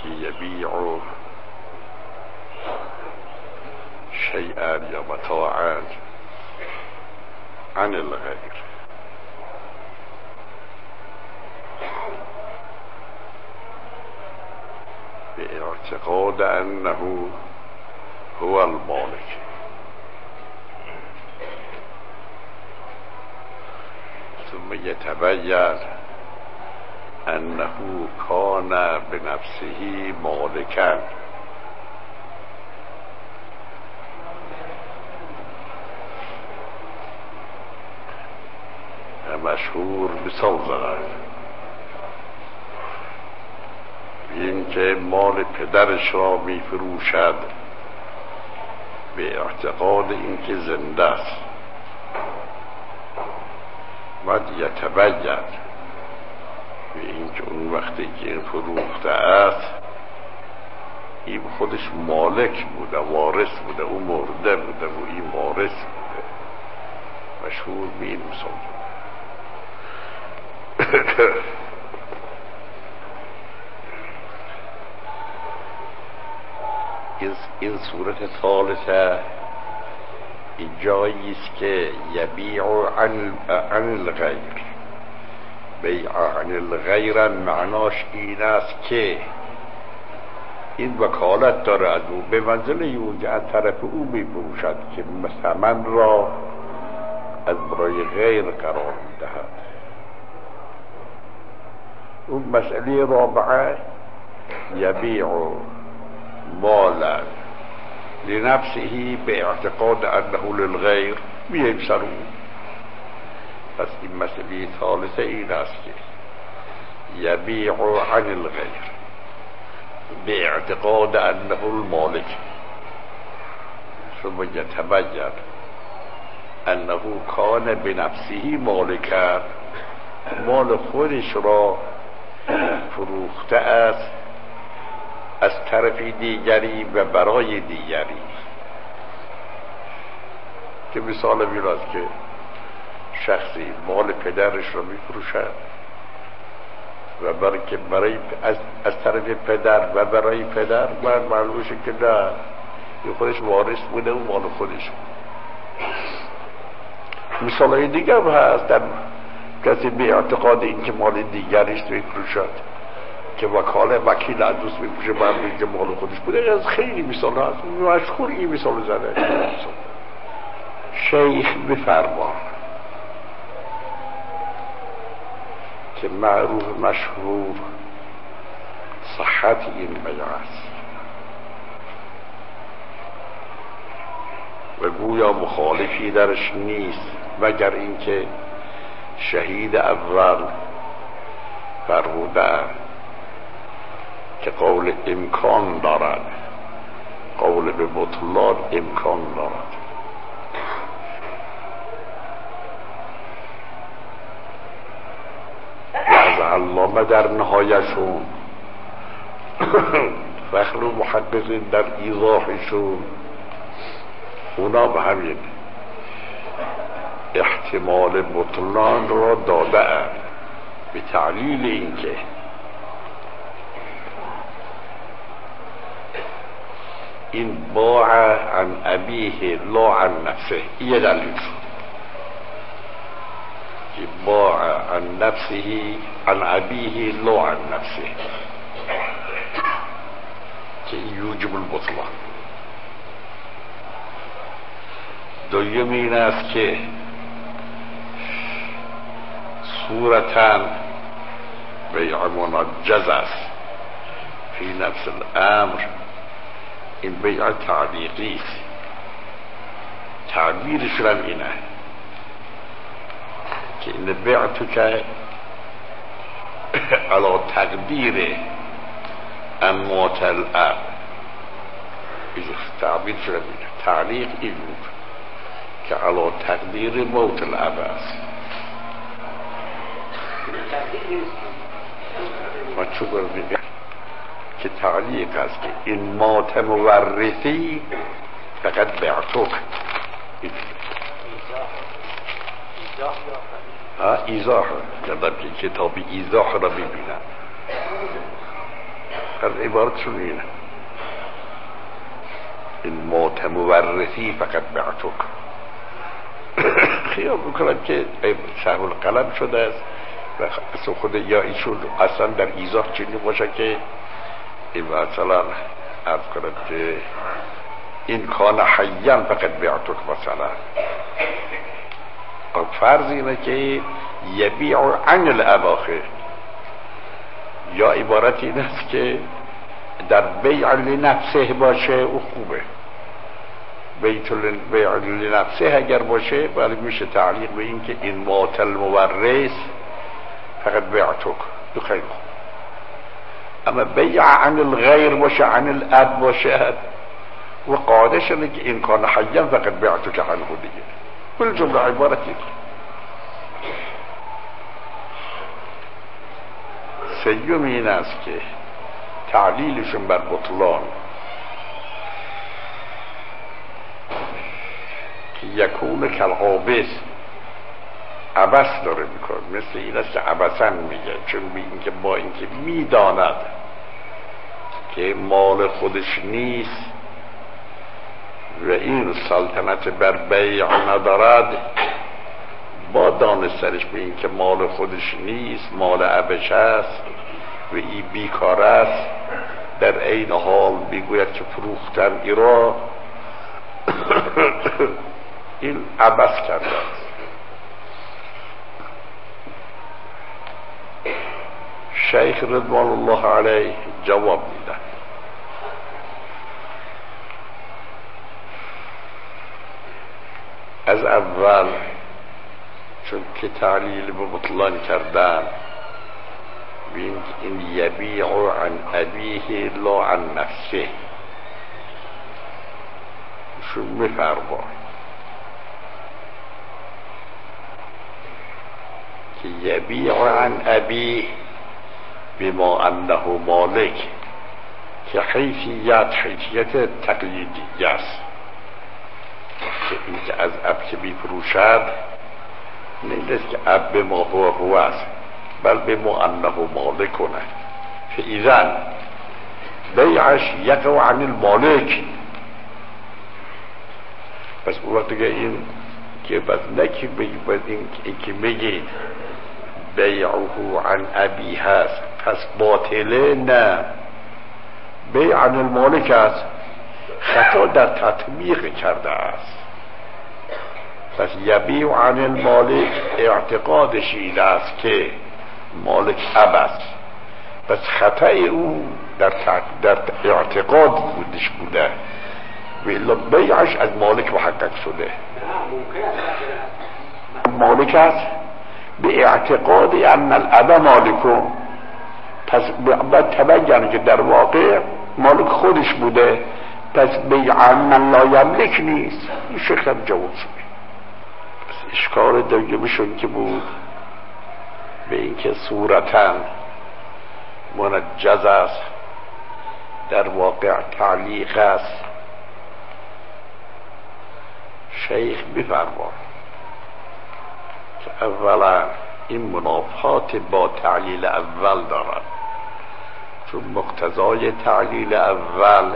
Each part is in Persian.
که یبیع شیئا یا متاعا عن الغیر، باعتقاد انه هو المالک، ثم يتبين انه كان بنفسه مالكا، مشهور مثال زدن این که مال پدرش را می فروشد به اعتقاد اینکه زنده است، و یتبین به اینکه اون وقتی که این فروخته است این خودش مالک بوده، وارث بوده، او مرده بوده و این وارث بوده. مشهور به این مثال این صورت ثالثه جایی است که یبیع عن الغیر. بیع عن الغیر معناش این است که این وکالت داره از او، به منزله اون که از طرف او می‌فروشد که ثمن را از برای غیر قرار می‌دهد. اون مسئله رابعه یبیع مالا لنفسه به اعتقاد انه للغیر، میایم سر اون. پس این مسئله ثالثه این است که یبیع عن الغیر به اعتقاد انه المالک، ثم یتبین انه کان بنفسه مالکا، مال خودش را فروخته است از طرف دیگری و برای دیگری. که مثال میراست که شخصی مال پدرش را میفروشد و برای از طرف پدر و برای پدر معلومشه که نه، این خودش وارث بوده و مال خودش بود. مثال های دیگر هست در کسی به اعتقاد این که مال دیگریش میفروشد که وکیل از دوست میپوشه معلومه که مال خودش بوده. از خیلی مثال هست، مشهور این مثال زده. شیخ بفرما که معروف مشهور صحت این بیان است و گویا مخالفی درش نیست مگر اینکه شهید اول فرموده که قول امکان دارد، قول به بطلان امکان دارد. از علامه در نهایشون فخر و محققین در ایضاحشون اونا به همین احتمال بطلان را داده اند به تعلیل اینکه این باع عن ابیه لا عن نفسه. یه دلیل شد که باع عن نفسه عن ابیه لا عن نفسه که یوجب البطلان. دوم این است که صورتاً بیع منجز است فی نفس الامر، این بیع تعلیقی است. تعبیرش هم اینه که این بیعتو که علا تقدیر اموات الاب، تعبیرش هم اینه. تعلیق این بود که علا تقدیر موت الاب است. ما چو بردیم که تعلیق است که این مات مورثی فقط بعتوک ایزاح یادم که کتاب ایزاح را ببینم. از عبارتشون اینه، این موت مورثی فقط بعتک. خیال میکنم که صاحب القلم شده است و اصلا خود یا ایشون اصلا در ایضاح چنین باشه که مثلا عرض کنم که این کان حیان فقط بعتک مثلا. فرض اینه که یبیع عن الاواخر، یا عبارت این است که در بیع لنفسه باشه او خوبه، بیع لنفسه اگر باشه ولی میشه تعلیق به این که این مات المورث فقط بعتک، دو خیلی خوب. اما بیع عن الغیر باشه، عن الاب باشه و قاعده شده که این کان حیان فقط بعتک عنه دیگه. کل جمله عبارتی. سیوم این است که تعلیلشون بر بطلان که یکون کالعابس، عبث داره میکنه، مثل این است که عبثن میگه، چون اینکه با اینکه میداند که مال خودش نیست و این سلطنت بر بیع ندارد، با دانستنش به این که مال خودش نیست، مال عبش است و این بیکار است، در عین حال میگوید که فروختن ایرا این عبث کرده است. شیخ رضوان الله علیه جواب میدن از اول چون که تعلیل به بطلان کردن این یبیع عن ابیه لا عن نفسه، شو میفرما که یبیع عن ابیه بما انه مالک، که حیثیت تقلیدی است که این که از اب که بیفروشد نیست که اب به ما هو است، بل به ما انه مالک کنه، فاذا بیعش یقع عن المالک. پس اون وقت که این که بس نکی این که میگید بیعه عن ابی هست پس باطله، نه، بیع عن المالک است، خطا در تطبیق کرده است. پس یبیع عن المالک اعتقادش این است که مالک اب است، پس خطا او در اعتقاد بودش بوده و بیعش از مالک محقق شده. مالک است به اعتقاد ان الاب مالکو، پس باید تبین که در واقع مالک خودش بوده، پس بیع من لا یملک نیست. این شکل هم جواب شده. پس اشکال دویمشون که بود به اینکه صورتا منجز است، در واقع تعلیق است. شیخ بفرما که اولا این منافات با تعلیل اول دارد، چون مقتضای تعلیل اول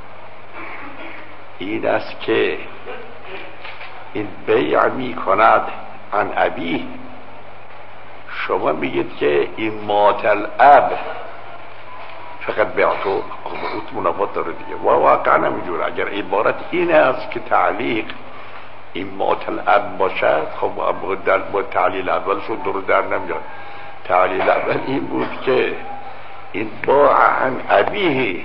این است که این بیع می کند عن ابی، شما میگید که این مات الاب فقط بیعتو، منافات داره دیگه. و واقعا نمیجوره. اگر عبارت این است که تعلیق این مات الاب باشد، خب با تعلیل اول شد درو در نمیاد. تعلیل اول این بود که این باع عن ابیه،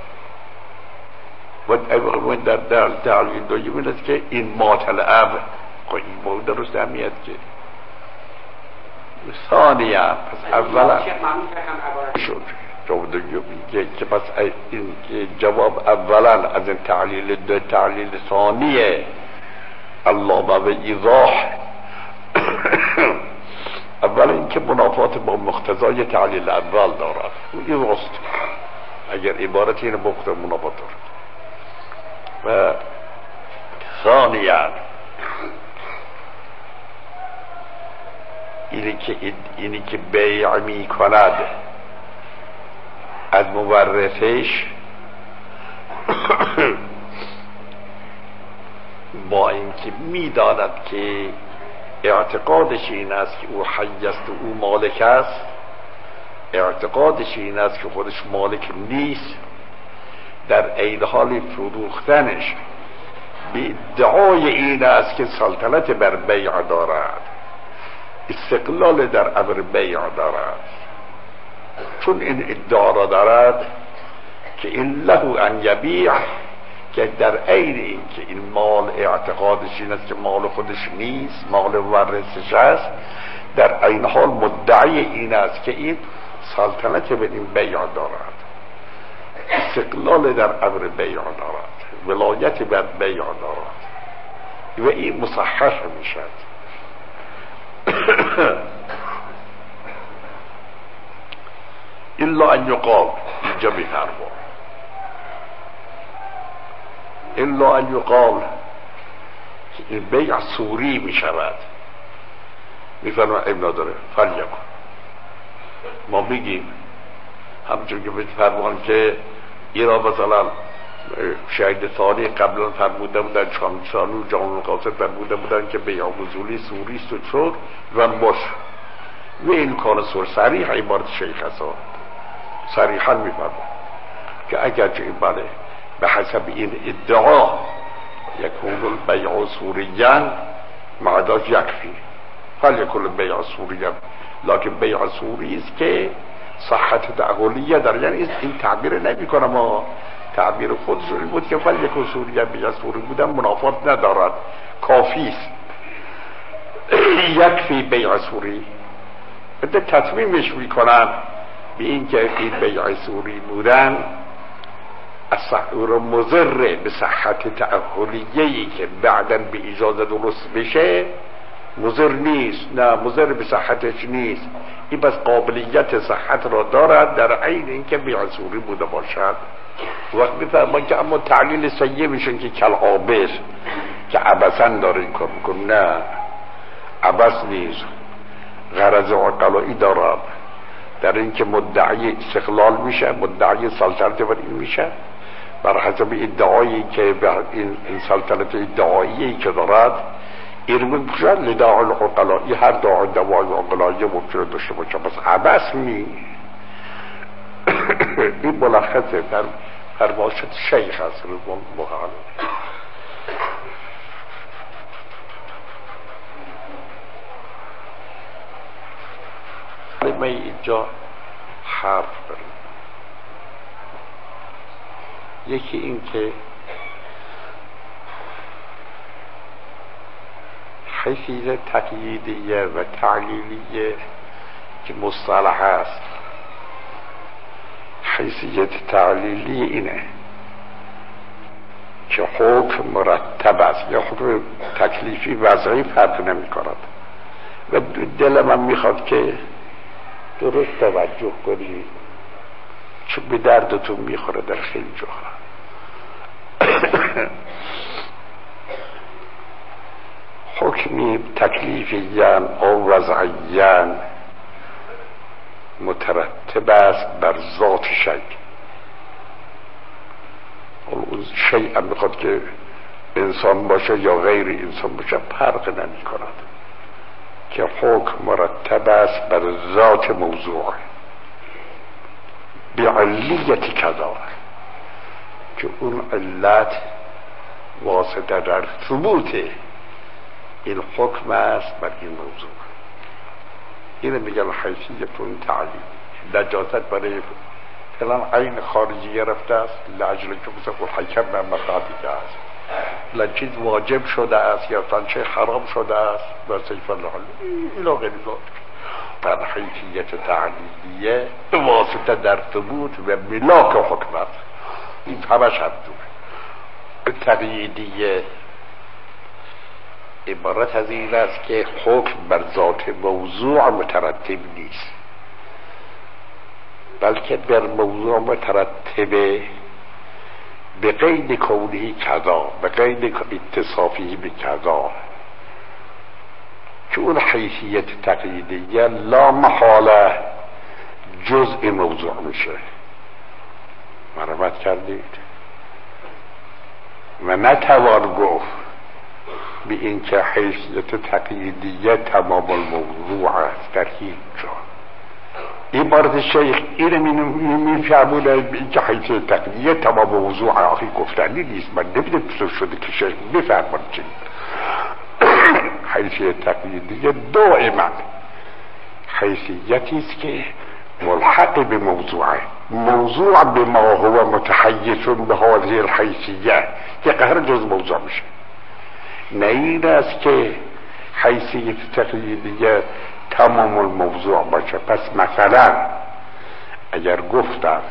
و در تعلیل دویم این است که این مات الاب، خب این باع درست نمیاد که ثانیه. پس اولا شد جواب دومی که پس این جواب اولا از این تعلیل دو تعلیل ثانیه علامه و ایضاح. اولا اینکه منافات با مقتضای تعلیل اول دارد، این راست. اگر عبارت این مقتضای منافات دارد. و ثانیا اینی که بیع می کند از مورثش با اینکه میداند که اعتقادش این است که او حی است و او مالک است، اعتقادش این است که خودش مالک نیست، در عین حال فروختنش به ادعای این است که سلطنت بر بیع دارد، استقلال در امر بیع دارد. چون این ادعا را دارد که این له ان یبیع، که در عین این که این مال اعتقادش این است که مال خودش نیست، مال ورثش است، در عین حال مدعی این است که این سلطنت به این بیع دارد، استقلال در امر بیع دارد، ولایت بر بیع دارد و این مصحح میشد. الا ان یقال، اینجا میفرما الا ان یقال که این بیع صوری میشود، میفرما ابن نداره فلیکن. ما میگیم همچون که فرمان که ایرا مثلا شهید ثانی قبلا فرموده بودن، شامسانو جان القاصد فرموده بودن که بیع وصولی سوریست و چور و مش و این کار سور صریح عبارت شیخ حسان صریحا میفرمان که اگرچه این بله به حسب این ادعا یکون البیع سوریا معداش یکفی فلیکن البیع سوریا، لکن بیع سوری است که صحت تعقلیه در، یعنی این تعبیر نمی کنم، ما تعبیر خودشون بود که فلیکن سوریا بیع سوری بودن منافات ندارد، کافی است، یکفی بیع سوری. بده تطمیمش میکنن به این که این بیع سوری بودن اصحور مضر به صحت تعقلیه‌ای که بعداً به اجازه درست بشه مضر نیست، نه مضر به صحتش نیست، این بس قابلیت صحت را دارد در عین اینکه بیع سوری بوده باشد. وقت میفرمان که اما تعلیل سیه میشن که کلعابر که عبثاً داره این کار میکن، نه عبث نیست، غرض عقلایی دارد در اینکه مدعی استقلال میشه، مدعی سلطنت بر این میشه بر حسب ادعایی که این سلطنت ادعایی که دارد ایرمون بخشد لداع العقلایی، هر داع دواعی عقلایی ممکنه داشته باشه، بس عبث نی. این ملخصه در فرماشت شیخ هست رضوان الله. ما اینجا حرف داریم، یکی این که حیثیت تقییدیه و تعلیلیه که مصطلح است. حیثیت تعلیلی اینه که حکم مرتب است یا حکم تکلیفی وضعی فرق نمی کند و دل من میخواد که درست توجه کنید چون به دردتون میخوره در خیلی جاها. حکمی تکلیفیان او وضعیان مترتب است بر ذات شیء. اون شیء هم میخواد که انسان باشه یا غیر انسان باشه فرق نمی کند، که حکم مرتب است بر ذات موضوع بعلیت کذا، که اون علت واسطه در ثبوت این حکم است بر این موضوع. اینه میگن حیثیتون تعلیم. نجاست برای فلان عین خارجی رفته است لعجل که مثل حکم به مقادی که است، فلان چیز واجب شده است یا فلان چیز حرام شده است و سیف الله اینا غیر ذات. بر حیثیت تعلیمیه واسطه در ثبوت و ملاک حکم است. این همش هم دوره. تقییدیه عبارت از این است که حکم بر ذات موضوع مترتب نیست، بلکه بر موضوع مترتبه به قید کونه کذا، به قید اتصافی به کذا، که اون حیثیت تقییدیه لا محاله جزء موضوع میشه. ترجمت کردید و نتوان گفت به این که حیثیت تقییدیه تمام الموضوع است در هیچ جا. عبارت شیخ اینه میفهمونه به این که حیثیت تقییدیه تمام موضوع آخی گفتنی نیست. من نمیدونم چطور شده که شیخ بفرمان چی. حیثیت تقییدیه دائما حیثیتی است که ملحق به موضوعه. موضوع به ما هو متحیز به هذه الحیثیه که قهر جز موضوع میشه. نه این است که حیثیت تقییدیه تمام الموضوع باشه. پس مثلا اگر گفتم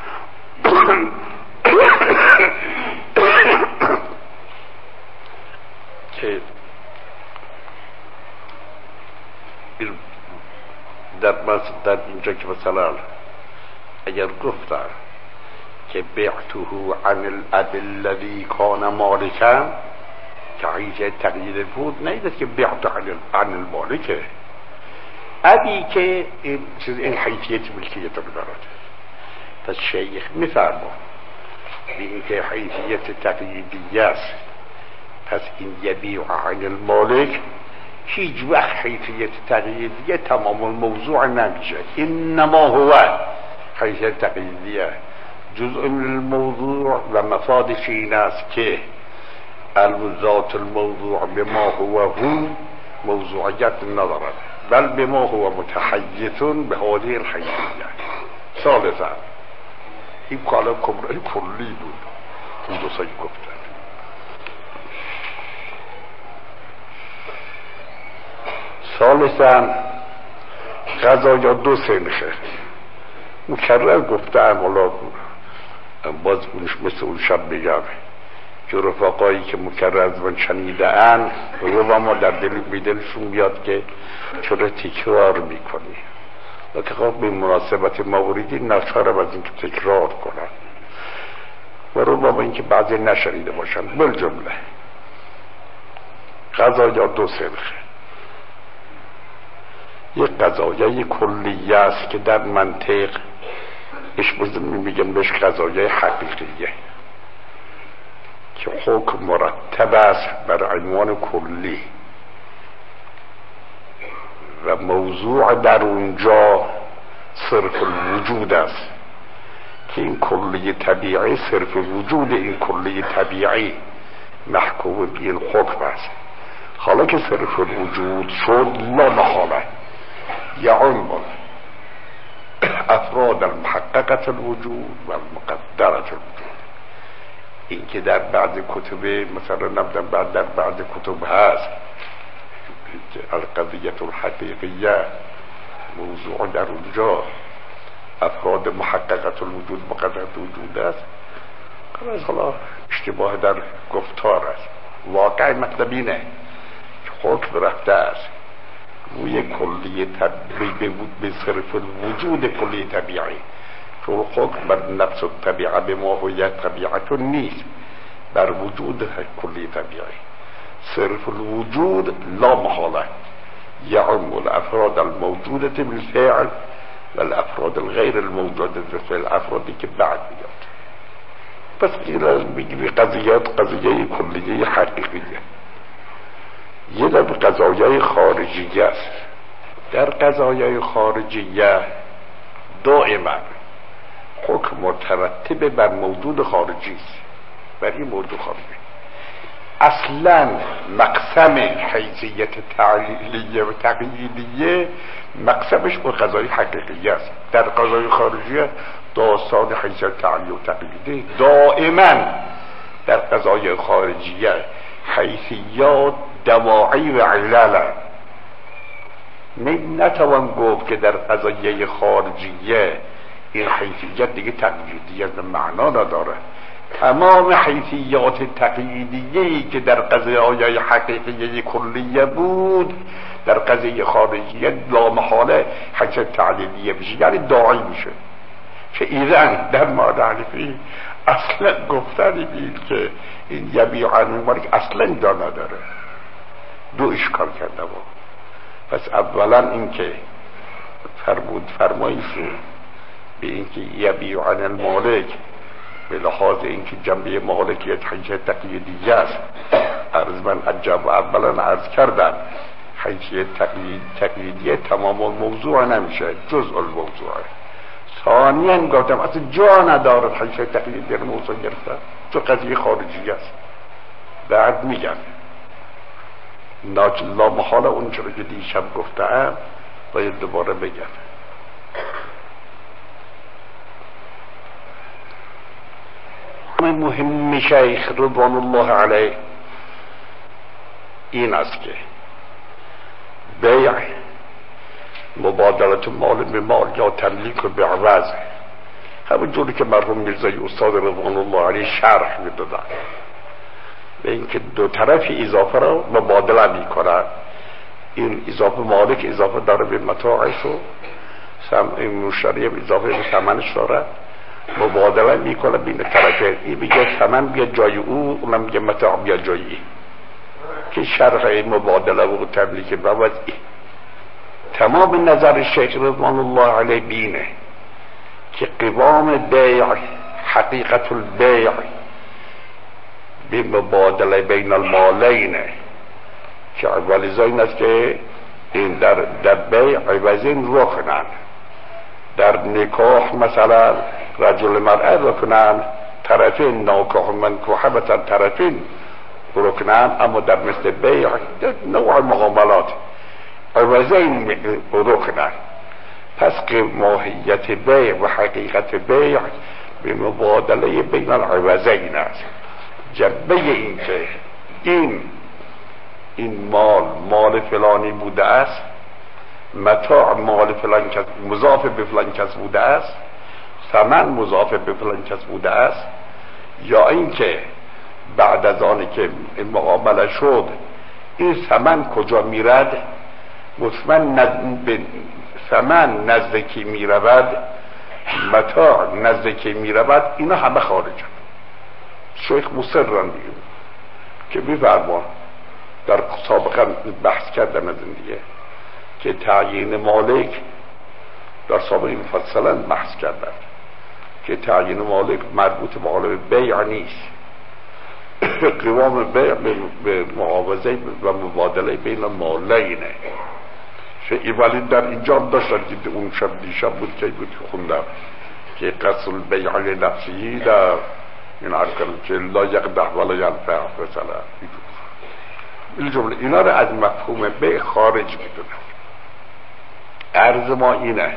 که در اینجا که مثلا اگر گفتم که بعته عن الاب الذي كان مالكا که حیثیت تقیید بود، نیست که بعته عن المالکه، ابی که این حیثیت ملکیت رو دارد. پس شیخ میفرما به این که حیثیت تقییدیه است، پس این یبیع عن المالک هیچ وقت حیثیت تقییدیه تمام الموضوع نمیشه. انما هو حیثیت تقییدیه جزء من الموضوع و مفادش این است که الذات الموضوع بما هو موضوعیت ندارد، بل بما هو متحیز به هذه الحیثیه. ثالثا این کالا کبرای کلی بود این دو سایی گفتن. ثالثا قضایا دو سنخه مکرر گفتم، حالا باز اونش مثل اون شب بگم که رفقایی که مکرر از من شنیده ان و ما در دلشون میاد که چرا تکرار میکنی، و که خب به مناسبت موردی نشارم از این که تکرار کنن و رو با این که بعضی نشنیده باشن. بالجمله قضایا دو سنخه. یک قضایه کلیه است که در منطق میگن بهش قضایه حقیقیه که حکم مرتب است بر عنوان کلی و موضوع در اونجا صرف الوجود است که این کلی طبیعی صرف وجود این کلی طبیعی محکوم به این حکم است. حالا که صرف الوجود شد لا محاله یعم افراد المحققة الوجود و المقدرة الوجود. این که در بعض کتب مثلا نبدن بعد در بعض کتب هست القضیة الحقیقیه موضوع در اونجا افراد محققة الوجود مقدرة الوجود است. حالا اشتباه در گفتار است. واقع مطلب اینه که حکم رفته است روی کلی طبیعی به صرف الوجود کلی طبیعی، چون حکم بر نفس الطبیعه به ماهیت طبیعتون نیست، بر وجود کلی طبیعی. صرف الوجود لا محاله یعم الافراد الموجوده بالفعل و الافراد الغیر الموجوده بالفعل، افرادی که بعد میاد. پس میگی قضیه کلیه حقیقیه. یه لب قضایای خارجیه است. در قضایای خارجیه دائما حکم مترتب بر موجود خارجی است، بر این موجود خارجی. اصلا مقسم حیثیت تعلیلیه و تقییدیه مقسمش با قضای حقیقیه است. در قضای خارجیه داستان حیثیت تعلیلیه و تقییدیه دائما در قضای خارجیه حیثیات دواعی و علل. نتوان گفت که در قضایه خارجیه این حیثیت دیگه تقییدیه معنا نداره. تمام حیثیات تقییدیه‌ای که در قضایه حقیقیه کلیه بود در قضیه خارجیه لامحاله حیثیت تعلیلیه بشه، یعنی داعی میشه. که ایران در مورد حنفی اصلا گفتنی بید که این یبیع عن المالک اصلا جا نداره. دو اشکال کرده با. پس اولا این که فرمایشون به این که یبیع عن المالک به لحاظ اینکه جنبه مالکیت حیثیت تقلیدی است. من اولا عرض کردم حیثیت تقلیدی تمام الموضوع نمیشه، جزء الموضوع. ثانیاً گفتم اصلا جا ندارد حیثیت تقلیدی رو موضوع گرفتن، چون قضیه خارجی است. بعد میگم لا محاله اون چرا که دیشب گفتم باید دوباره بگم. مهم شیخ رضوان الله علیه این است که بیع مبادلت مال به مال یا تملیک به عوض، همون جوری که مرحوم میرزایی استاد رضوان الله علیه شرح میدادن، به اینکه دو طرف اضافه را مبادله میکنن. این اضافه مالک اضافه داره به متاعش و این مشتری اضافه به ثمنش داره، مبادله میکنه بین طرفین. این میگه ثمن بیا جای او، اونم میگه متاع بیا جای این، که شرح مبادله و تملیک به وضعی. تمام نظر شیخ رضوان الله علیه بینه که قوام بیع، حقیقت البیع به مبادله بین المالین، که عوض این است که این در بیع عوضین رکنن. در نکاح مثلا رجل مرأة رکنن، طرفین ناکاح منکوحه مثلا طرفین رکنن، اما در مثل بیع نوع معاملات عوضین رکنن. پس که ماهیت بیع و حقیقت بیع به مبادله بین العوضین است. جنبه این که این مال فلانی بوده است، متاع مال فلان کس مضاف به فلان کس بوده است، ثمن مضاف به فلان کس بوده است، یا اینکه بعد از آنی که این معامله شد این ثمن کجا میرد؟ مطمئن به ثمن نزدیکی میرود، متاع نزدیکی میرود، اینا همه خارجن. شیخ مصرن بگیم که بفرمان در سابقا بحث کردن از این دیگه که تعیین مالک در سابقا مفصلا بحث کردن که تعیین مالک مربوط به حال بیع نیست. قوام بیع به معاوضه و مبادله بین مالینه. ولی در اینجا داشتن که اون شب دیشب بود که خوندم که قصد البیع لنفسه در این عرض کردم که لا یقدح ولا ینفع مثلا این جمله اینا رو از مفهوم بیع خارج میدونم. عرض ما اینه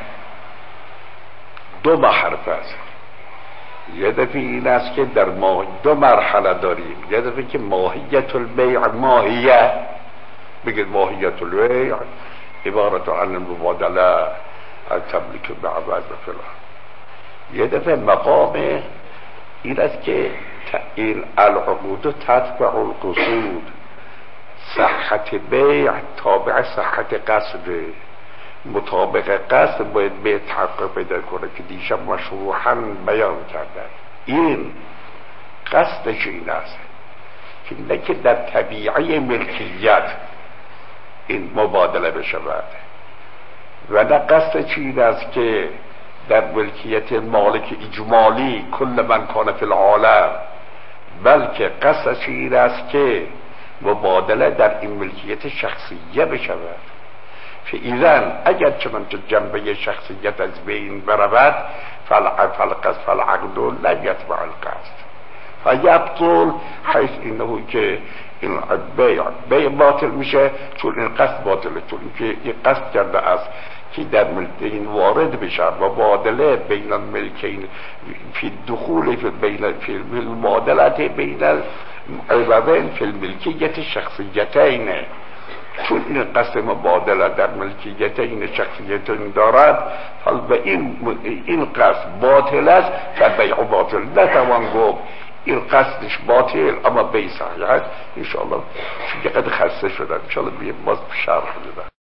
دو محرف است. یه دفعه این است که در ما دو مرحله داریم. یه دفعه که ماهیت البیع ماهیه، بگید ماهیت البیع عبارت عن مبادله از تملیک به عوض و فلان. یه دفعه مقام این است که این العقود تتبع القصود، صحت بیع تابع صحت قصد، مطابق قصد باید به تحقق پیدا کنه که دیشب مشروحاً بیان کردن. این قصدش این است که نه که در طبیعه ملکیت این مبادله بشود و نه قصدش این است که در ملکیت مالک اجمالی کل من کان فی العالم، بلکه قصدش این است که مبادله در این ملکیت شخصیه بشود. فاذا اگر چنانچه جنبه شخصیت از بین برود فالعقد لا یتبع القصد فیبطل، حیث اینه که این بیع باطل میشه چون این قصد باطله، چون که این قصد کرده است که در ملکین وارد بشه و مبادله بین الملکین فی دخول فی المعادلت بین العوضین فی الملکیت شخصیتین. چون این قصد مبادله در ملکیتین شخصیتین دارد، حال به این قصد باطل است و بیع باطل. نتوان گفت این قصدش باطل اما بیع صحیح است. انشاءالله چون که قد خسته شدن انشاءالله باز شرح بدم.